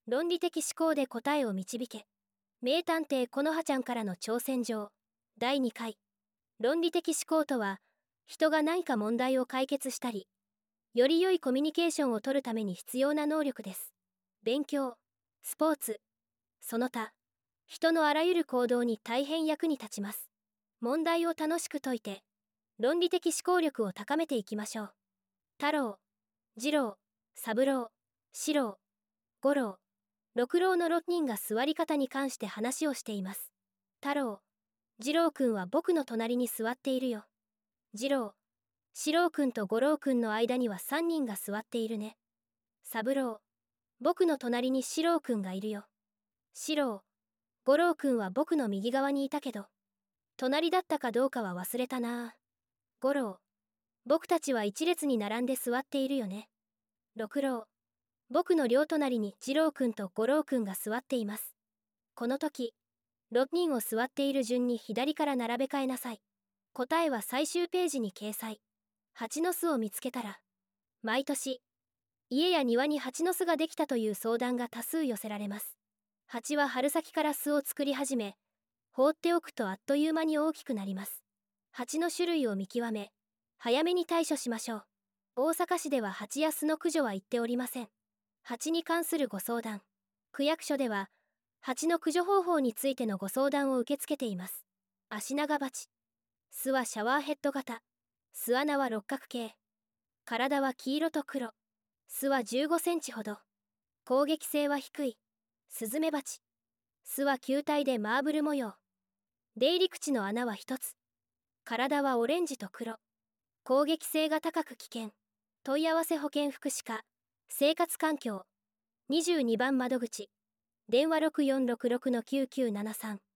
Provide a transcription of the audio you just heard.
論理的思考で答えを導け。名探偵このはちゃんからの挑戦状。第2回。論理的思考とは、人が何か問題を解決したり、より良いコミュニケーションを取るために必要な能力です。勉強、スポーツ、その他、人のあらゆる行動に大変役に立ちます。問題を楽しく解いて、論理的思考力を高めていきましょう。太郎、次郎、三郎、四郎、五郎、六郎の6人が座り方に関して話をしています。太郎、次郎くんは僕の隣に座っているよ。次郎、四郎くんと五郎くんの間には3人が座っているね。三郎、僕の隣に四郎くんがいるよ。四郎、五郎くんは僕の右側にいたけど、隣だったかどうかは忘れたなあ。五郎、僕たちは一列に並んで座っているよね。六郎、僕の両隣に次郎くんと五郎くんが座っています。この時、6人を座っている順に左から並べ替えなさい。答えは最終ページに掲載。蜂の巣を見つけたら、毎年、家や庭に蜂の巣ができたという相談が多数寄せられます。蜂は春先から巣を作り始め、放っておくとあっという間に大きくなります。蜂の種類を見極め、早めに対処しましょう。大阪市では蜂や巣の駆除は行っておりません。蜂に関するご相談。区役所では、蜂の駆除方法についてのご相談を受け付けています。足長鉢。巣はシャワーヘッド型。巣穴は六角形。体は黄色と黒。巣は15センチほど。攻撃性は低い。スズメバチ。巣は球体でマーブル模様。出入り口の穴は一つ。体はオレンジと黒。攻撃性が高く危険。問い合わせ保健福祉課。生活環境。22番窓口。電話6466-9973。